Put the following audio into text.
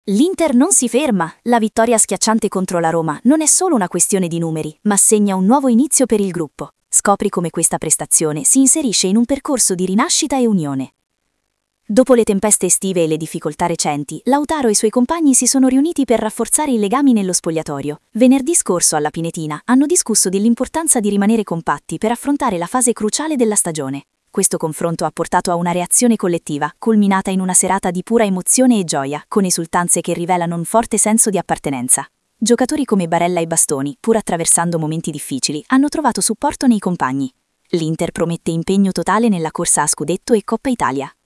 L'Inter non si ferma. La vittoria schiacciante contro la Roma non è solo una questione di numeri, ma segna un nuovo inizio per il gruppo. Scopri come questa prestazione si inserisce in un percorso di rinascita e unione. Dopo le tempeste estive e le difficoltà recenti, Lautaro e i suoi compagni si sono riuniti per rafforzare i legami nello spogliatoio. Venerdì scorso alla Pinetina hanno discusso dell'importanza di rimanere compatti per affrontare la fase cruciale della stagione. Questo confronto ha portato a una reazione collettiva, culminata in una serata di pura emozione e gioia, con esultanze che rivelano un forte senso di appartenenza. Giocatori come Barella e Bastoni, pur attraversando momenti difficili, hanno trovato supporto nei compagni. L'Inter promette impegno totale nella corsa a scudetto e Coppa Italia.